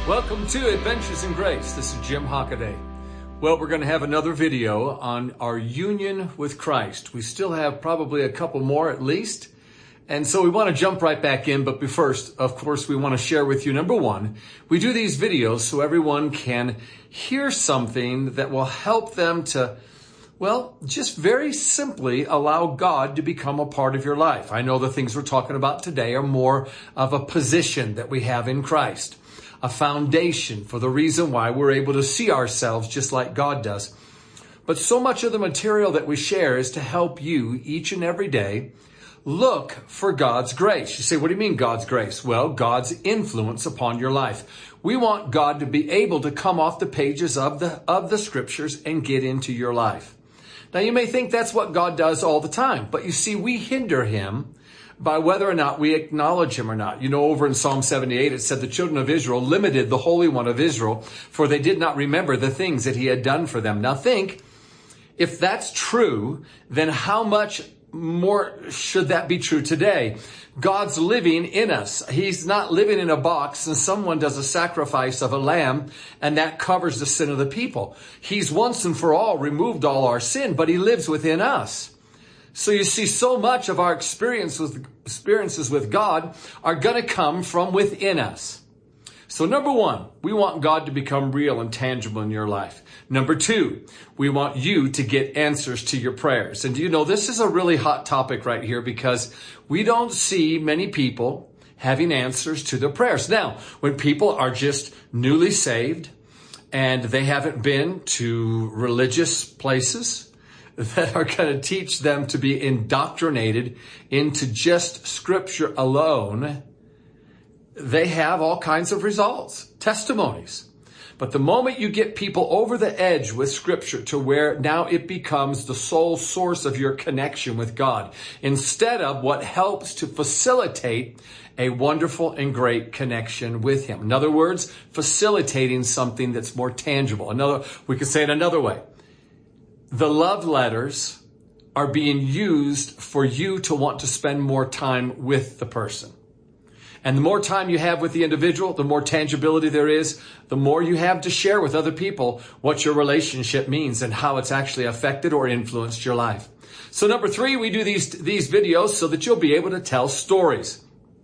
Welcome to Adventures in Grace. This is Jim Hockaday. Well, we're going to have another video on our union with Christ. We still have probably a couple more at least. And so we want to jump right back in. But first, of course, we want to share with you, number one, we do these videos so everyone can hear something that will help them to, well, just very simply allow God to become a part of your life. I know the things we're talking about today are more of a position that we have in Christ, a foundation for the reason why we're able to see ourselves just like God does. But so much of the material that we share is to help you each and every day look for God's grace. You say, what do you mean God's grace? Well, God's influence upon your life. We want God to be able to come off the pages of the scriptures and get into your life. Now, you may think that's what God does all the time, but you see, we hinder him by whether or not we acknowledge him or not. You know, over in Psalm 78, it said the children of Israel limited the Holy One of Israel, for they did not remember the things that he had done for them. Now think, if that's true, then how much more should that be true today? God's living in us. He's not living in a box and someone does a sacrifice of a lamb and that covers the sin of the people. He's once and for all removed all our sin, but he lives within us. So you see, so much of our experiences with God are going to come from within us. So number one, we want God to become real and tangible in your life. Number two, we want you to get answers to your prayers. And you know, this is a really hot topic right here because we don't see many people having answers to their prayers. Now, when people are just newly saved and they haven't been to religious places that are going to teach them to be indoctrinated into just scripture alone, they have all kinds of results, testimonies. But the moment you get people over the edge with scripture to where now it becomes the sole source of your connection with God, instead of what helps to facilitate a wonderful and great connection with him. In other words, facilitating something that's more tangible. We could say it another way. The love letters are being used for you to want to spend more time with the person. And the more time you have with the individual, the more tangibility there is, the more you have to share with other people what your relationship means and how it's actually affected or influenced your life. So number three, we do these videos so that you'll be able to tell stories.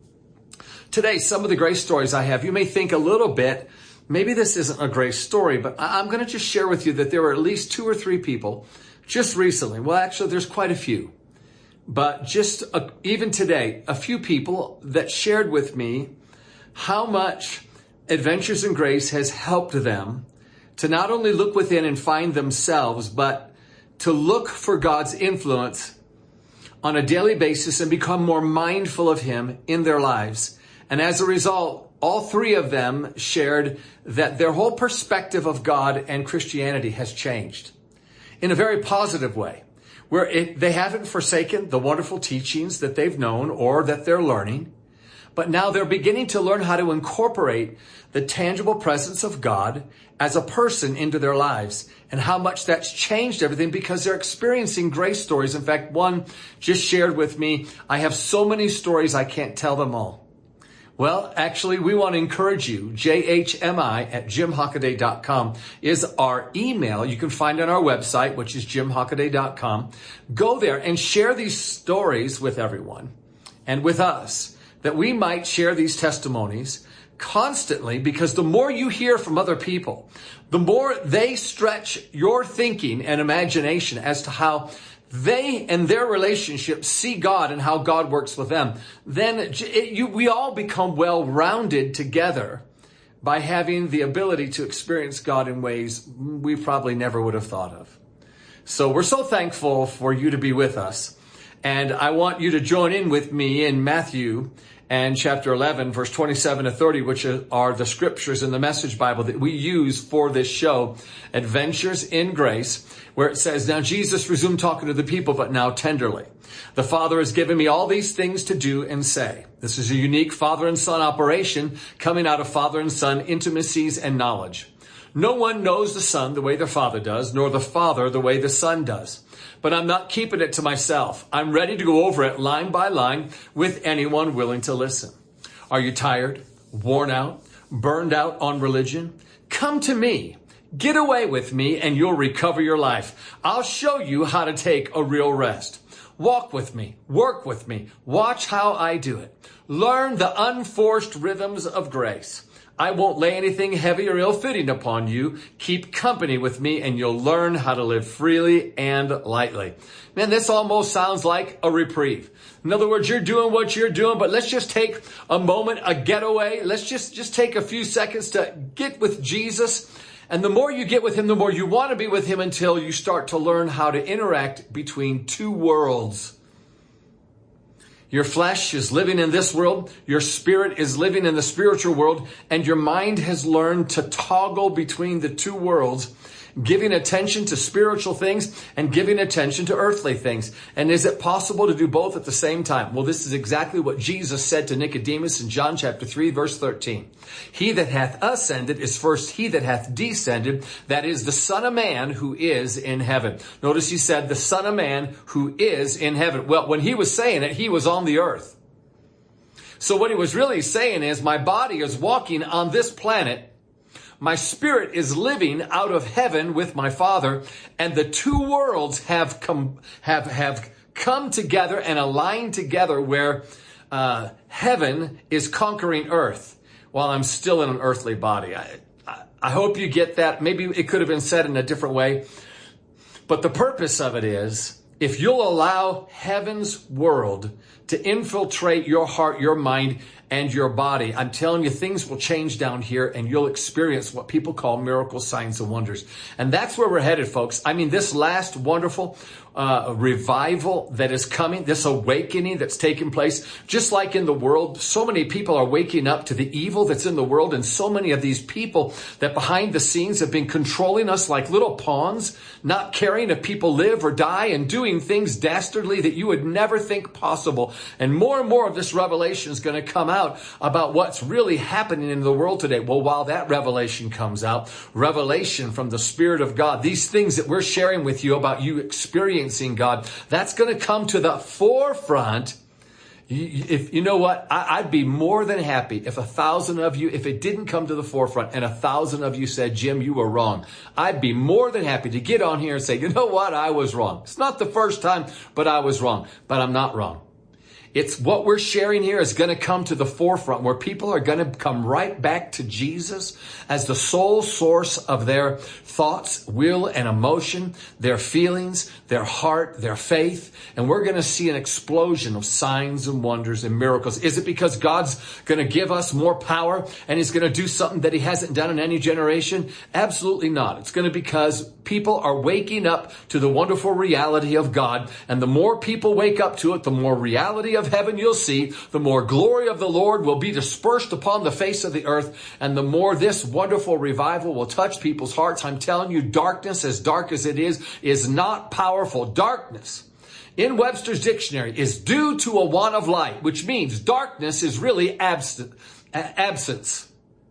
Today, some of the grace stories I have, you may think a little bit, maybe this isn't a grace story, but I'm going to just share with you that there were at least 2 or 3 people just recently. Well, actually, there's quite a few. But just even today, a few people that shared with me how much Adventures in Grace has helped them to not only look within and find themselves, but to look for God's influence on a daily basis and become more mindful of him in their lives. And as a result, all 3 of them shared that their whole perspective of God and Christianity has changed in a very positive way, where they haven't forsaken the wonderful teachings that they've known or that they're learning, but now they're beginning to learn how to incorporate the tangible presence of God as a person into their lives and how much that's changed everything because they're experiencing grace stories. In fact, one just shared with me, I have so many stories I can't tell them all. Well, actually, we want to encourage you. jhmi@jimhockaday.com is our email. You can find on our website, which is jimhockaday.com. Go there and share these stories with everyone and with us, that we might share these testimonies constantly, because the more you hear from other people, the more they stretch your thinking and imagination as to how they and their relationship see God and how God works with them. Then we all become well-rounded together by having the ability to experience God in ways we probably never would have thought of. So we're so thankful for you to be with us. And I want you to join in with me in Matthew and chapter 11, verse 27 to 30, which are the scriptures in the Message Bible that we use for this show, Adventures in Grace, where it says, now Jesus resumed talking to the people, but now tenderly. The Father has given me all these things to do and say. This is a unique father and son operation coming out of father and son intimacies and knowledge. No one knows the Son the way the Father does, nor the Father the way the Son does. But I'm not keeping it to myself. I'm ready to go over it line by line with anyone willing to listen. Are you tired, worn out, burned out on religion? Come to me. Get away with me and you'll recover your life. I'll show you how to take a real rest. Walk with me. Work with me. Watch how I do it. Learn the unforced rhythms of grace. I won't lay anything heavy or ill-fitting upon you. Keep company with me and you'll learn how to live freely and lightly. Man, this almost sounds like a reprieve. In other words, you're doing what you're doing, but let's just take a moment, a getaway. Let's just take a few seconds to get with Jesus. And the more you get with him, the more you want to be with him until you start to learn how to interact between two worlds. Your flesh is living in this world. Your spirit is living in the spiritual world. And your mind has learned to toggle between the two worlds, giving attention to spiritual things and giving attention to earthly things. And is it possible to do both at the same time? Well, this is exactly what Jesus said to Nicodemus in John chapter 3, verse 13. He that hath ascended is first he that hath descended, that is the Son of Man who is in heaven. Notice he said the Son of Man who is in heaven. Well, when he was saying it, he was on the earth. So what he was really saying is my body is walking on this planet. My spirit is living out of heaven with my Father, and the two worlds have come together and aligned together where heaven is conquering earth while I'm still in an earthly body. I hope you get that. Maybe it could have been said in a different way, but the purpose of it is if you'll allow heaven's world to infiltrate your heart, your mind, and your body, I'm telling you, things will change down here and you'll experience what people call miracles, signs, and wonders. And that's where we're headed, folks. I mean, this last wonderful revival that is coming, this awakening that's taking place, just like in the world, so many people are waking up to the evil that's in the world, and so many of these people that behind the scenes have been controlling us like little pawns, not caring if people live or die, and doing things dastardly that you would never think possible. And more of this revelation is going to come out about what's really happening in the world today. Well, while that revelation comes out, revelation from the Spirit of God, these things that we're sharing with you about you experiencing God, that's going to come to the forefront. If you know what, I'd be more than happy if 1,000 of you, if it didn't come to the forefront and 1,000 of you said, Jim, you were wrong. I'd be more than happy to get on here and say, you know what, I was wrong. It's not the first time, but I was wrong. But I'm not wrong. It's what we're sharing here is going to come to the forefront where people are going to come right back to Jesus as the sole source of their thoughts, will, and emotion, their feelings, their heart, their faith. And we're going to see an explosion of signs and wonders and miracles. Is it because God's going to give us more power and he's going to do something that he hasn't done in any generation? Absolutely not. It's going to be because people are waking up to the wonderful reality of God. And the more people wake up to it, the more reality of heaven you'll see, the more glory of the Lord will be dispersed upon the face of the earth, and the more this wonderful revival will touch people's hearts. I'm telling you, darkness, as dark as it is not powerful. Darkness, in Webster's dictionary, is due to a want of light, which means darkness is really absence.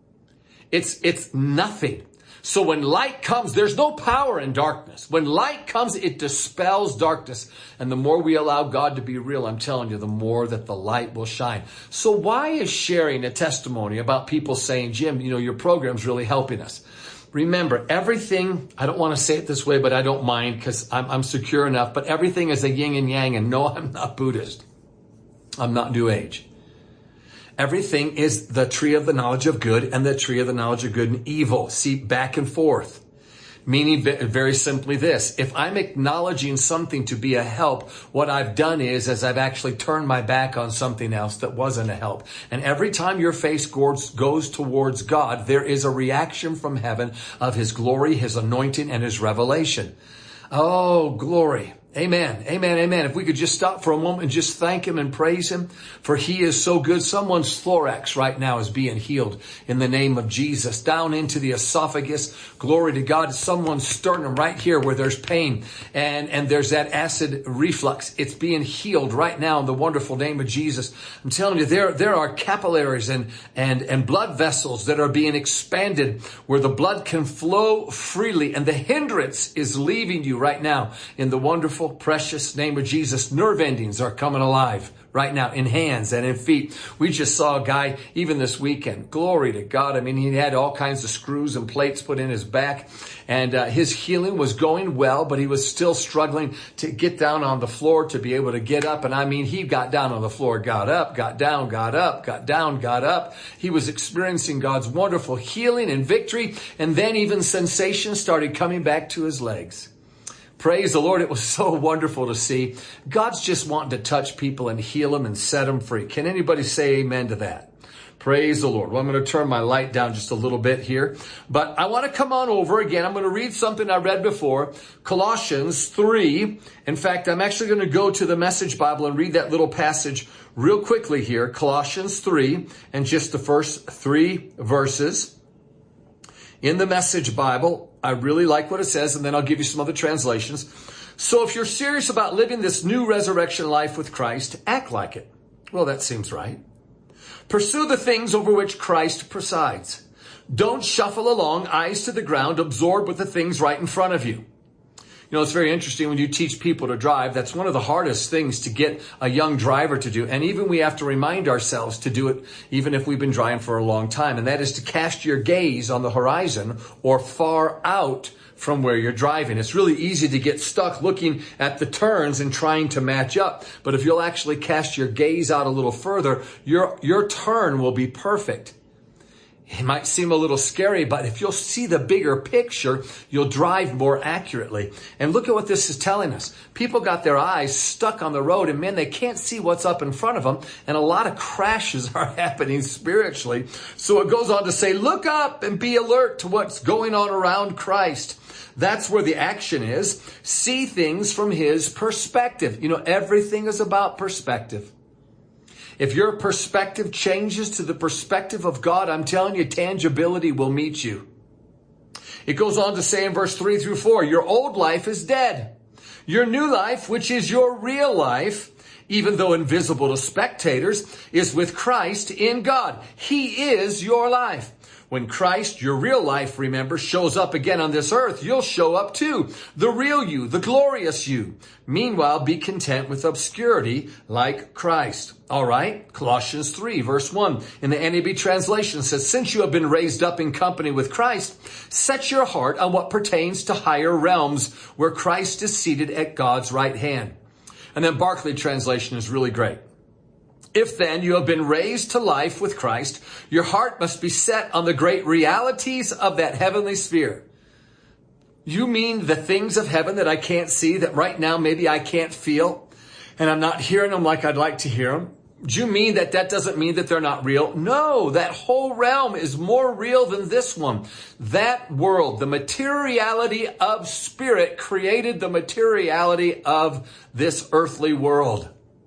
It's nothing. So when light comes, there's no power in darkness. When light comes, it dispels darkness. And the more we allow God to be real, I'm telling you, the more that the light will shine. So why is sharing a testimony about people saying, Jim, you know, your program's really helping us? Remember, everything, I don't want to say it this way, but I don't mind because I'm secure enough, but everything is a yin and yang. And no, I'm not Buddhist. I'm not New Age. Everything is the tree of the knowledge of good and the tree of the knowledge of good and evil. See, back and forth. Meaning very simply this, if I'm acknowledging something to be a help, what I've done is I've actually turned my back on something else that wasn't a help. And every time your face goes towards God, there is a reaction from heaven of his glory, his anointing, and his revelation. Oh, glory. Amen. Amen. Amen. If we could just stop for a moment and just thank him and praise him, for he is so good. Someone's thorax right now is being healed in the name of Jesus. Down into the esophagus. Glory to God. Someone's sternum right here where there's pain and there's that acid reflux. It's being healed right now in the wonderful name of Jesus. I'm telling you, there are capillaries and blood vessels that are being expanded where the blood can flow freely, and the hindrance is leaving you right now in the wonderful wonderful, precious name of Jesus, nerve endings are coming alive right now in hands and in feet. We just saw a guy even this weekend. Glory to God. I mean, he had all kinds of screws and plates put in his back, and his healing was going well, but he was still struggling to get down on the floor to be able to get up. And I mean, he got down on the floor, got up, got down, got up, got down, got up. He was experiencing God's wonderful healing and victory. And then even sensation started coming back to his legs. Praise the Lord. It was so wonderful to see. God's just wanting to touch people and heal them and set them free. Can anybody say amen to that? Praise the Lord. Well, I'm going to turn my light down just a little bit here, but I want to come on over again. I'm going to read something I read before, Colossians 3. In fact, I'm actually going to go to the Message Bible and read that little passage real quickly here. Colossians 3 and just the first 3 verses. In the Message Bible, I really like what it says, and then I'll give you some other translations. So if you're serious about living this new resurrection life with Christ, act like it. Well, that seems right. Pursue the things over which Christ presides. Don't shuffle along, eyes to the ground, absorbed with the things right in front of you. You know, it's very interesting when you teach people to drive. That's one of the hardest things to get a young driver to do. And even we have to remind ourselves to do it, even if we've been driving for a long time. And that is to cast your gaze on the horizon or far out from where you're driving. It's really easy to get stuck looking at the turns and trying to match up. But if you'll actually cast your gaze out a little further, your turn will be perfect. It might seem a little scary, but if you'll see the bigger picture, you'll drive more accurately. And look at what this is telling us. People got their eyes stuck on the road, and man, they can't see what's up in front of them. And a lot of crashes are happening spiritually. So it goes on to say, look up and be alert to what's going on around Christ. That's where the action is. See things from his perspective. You know, everything is about perspective. If your perspective changes to the perspective of God, I'm telling you, tangibility will meet you. It goes on to say in verse 3 through 4, your old life is dead. Your new life, which is your real life, even though invisible to spectators, is with Christ in God. He is your life. When Christ, your real life, remember, shows up again on this earth, you'll show up too. The real you, the glorious you. Meanwhile, be content with obscurity like Christ. All right, Colossians 3, verse 1 in the NAB translation says, since you have been raised up in company with Christ, set your heart on what pertains to higher realms where Christ is seated at God's right hand. And then Barclay translation is really great. If then you have been raised to life with Christ, your heart must be set on the great realities of that heavenly sphere. You mean the things of heaven that I can't see, that right now maybe I can't feel, and I'm not hearing them like I'd like to hear them? Do you mean that doesn't mean that they're not real? No, that whole realm is more real than this one. That world, the materiality of spirit, created the materiality of this earthly world.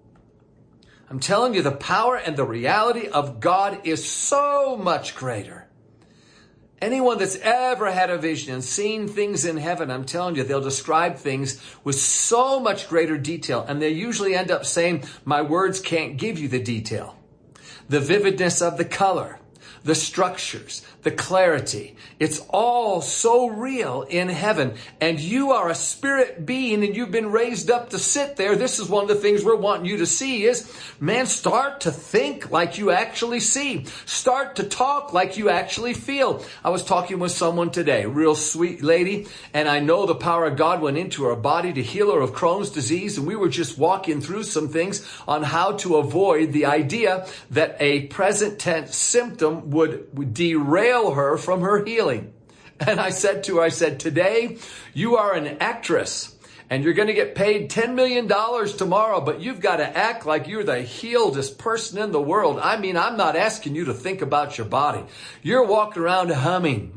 I'm telling you, the power and the reality of God is so much greater. Anyone that's ever had a vision and seen things in heaven, I'm telling you, they'll describe things with so much greater detail. And they usually end up saying, my words can't give you the detail. The vividness of the color, the structures, the clarity. It's all so real in heaven. And you are a spirit being and you've been raised up to sit there. This is one of the things we're wanting you to see is, man, start to think like you actually see. Start to talk like you actually feel. I was talking with someone today, real sweet lady, and I know the power of God went into her body to heal her of Crohn's disease. And we were just walking through some things on how to avoid the idea that a present tense symptom would derail her from her healing. And I said to her, today you are an actress and you're going to get paid $10 million tomorrow, but you've got to act like you're the healedest person in the world. I mean, I'm not asking you to think about your body. You're walking around humming.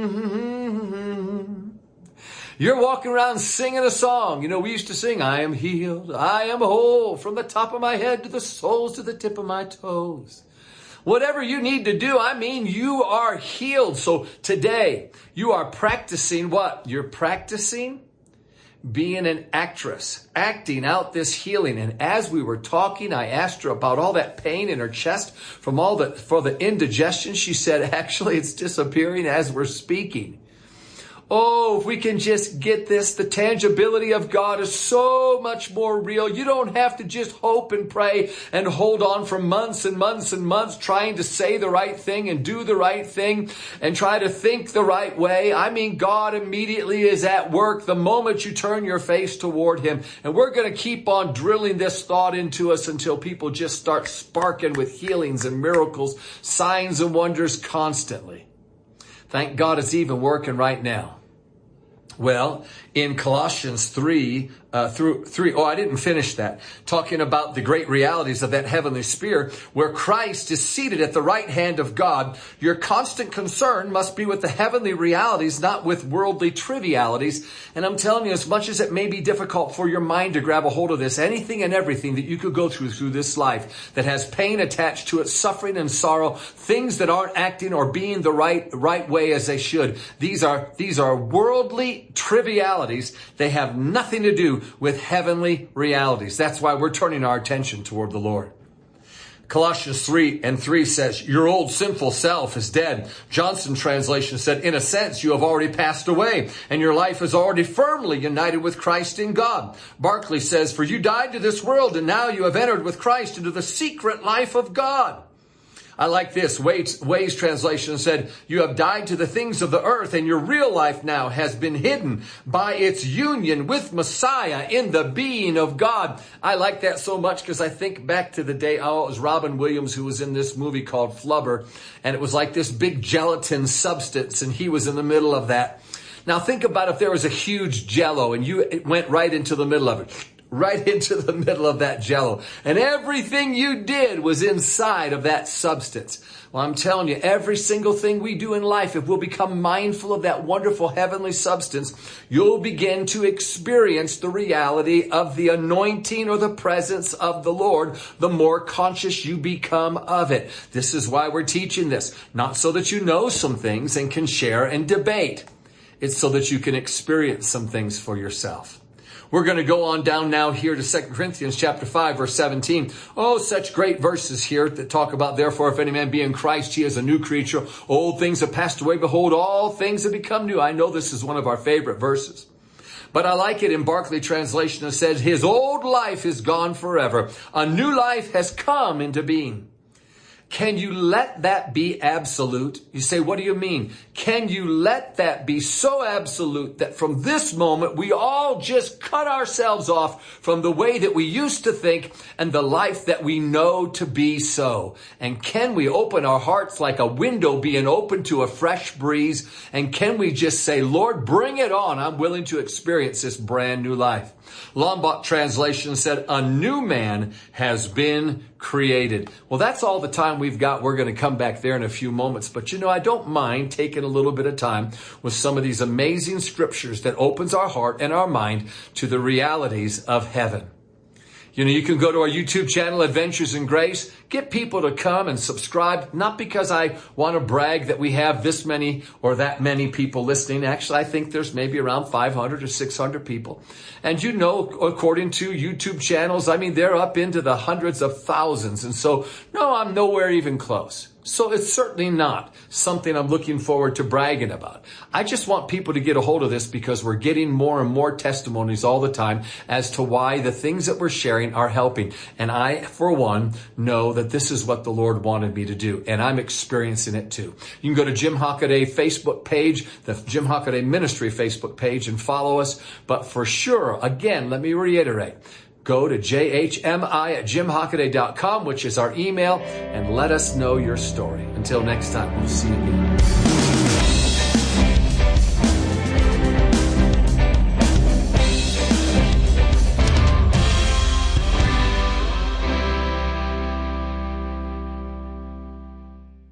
You're walking around singing a song. You know, we used to sing, I am healed, I am whole, from the top of my head to the soles to the tip of my toes. Whatever you need to do, I mean, you are healed. So today, you are practicing what? You're practicing being an actress, acting out this healing. And as we were talking, I asked her about all that pain in her chest for the indigestion. She said, actually, it's disappearing as we're speaking. Oh, if we can just get this, the tangibility of God is so much more real. You don't have to just hope and pray and hold on for months and months and months trying to say the right thing and do the right thing and try to think the right way. I mean, God immediately is at work the moment you turn your face toward Him. And we're going to keep on drilling this thought into us until people just start sparking with healings and miracles, signs and wonders constantly. Thank God it's even working right now. Well, in Colossians 3, I didn't finish that. Talking about the great realities of that heavenly sphere where Christ is seated at the right hand of God. Your constant concern must be with the heavenly realities, not with worldly trivialities. And I'm telling you, as much as it may be difficult for your mind to grab a hold of this, anything and everything that you could go through this life that has pain attached to it, suffering and sorrow, things that aren't acting or being the right way as they should. These are worldly trivialities. They have nothing to do with heavenly realities. That's why we're turning our attention toward the Lord. Colossians 3:3 says, your old sinful self is dead. Johnson translation said, in a sense, you have already passed away and your life is already firmly united with Christ in God. Barclay says, for you died to this world and now you have entered with Christ into the secret life of God. I like this. Way's translation said, you have died to the things of the earth and your real life now has been hidden by its union with Messiah in the being of God. I like that so much because I think back to the day, it was Robin Williams who was in this movie called Flubber, and it was like this big gelatin substance and he was in the middle of that. Now think about if there was a huge Jell-O and you went right into the middle of it. Right into the middle of that Jell-O. And everything you did was inside of that substance. Well, I'm telling you, every single thing we do in life, if we'll become mindful of that wonderful heavenly substance, you'll begin to experience the reality of the anointing or the presence of the Lord, the more conscious you become of it. This is why we're teaching this. Not so that you know some things and can share and debate. It's so that you can experience some things for yourself. We're going to go on down now here to 2 Corinthians chapter 5, verse 17. Oh, such great verses here that talk about, therefore, if any man be in Christ, he is a new creature. Old things have passed away. Behold, all things have become new. I know this is one of our favorite verses. But I like it in Barclay translation. It says, his old life is gone forever. A new life has come into being. Can you let that be absolute? You say, what do you mean? Can you let that be so absolute that from this moment we all just cut ourselves off from the way that we used to think and the life that we know to be so? And can we open our hearts like a window being open to a fresh breeze? And can we just say, Lord, bring it on. I'm willing to experience this brand new life. Lombok translation said, a new man has been created. Well, that's all the time we've got. We're going to come back there in a few moments. But you know, I don't mind taking a little bit of time with some of these amazing scriptures that opens our heart and our mind to the realities of heaven. You know, you can go to our YouTube channel, Adventures in Grace. Get people to come and subscribe, not because I want to brag that we have this many or that many people listening. Actually, I think there's maybe around 500 or 600 people. And you know, according to YouTube channels, I mean, they're up into the hundreds of thousands. And so, no, I'm nowhere even close. So it's certainly not something I'm looking forward to bragging about. I just want people to get a hold of this because we're getting more and more testimonies all the time as to why the things that we're sharing are helping. And I, for one, know that this is what the Lord wanted me to do. And I'm experiencing it too. You can go to Jim Hockaday Facebook page, the Jim Hockaday Ministry Facebook page, and follow us. But for sure, again, let me reiterate. Go to jhmi@jimhockaday.com, which is our email, and let us know your story. Until next time, we'll see you again.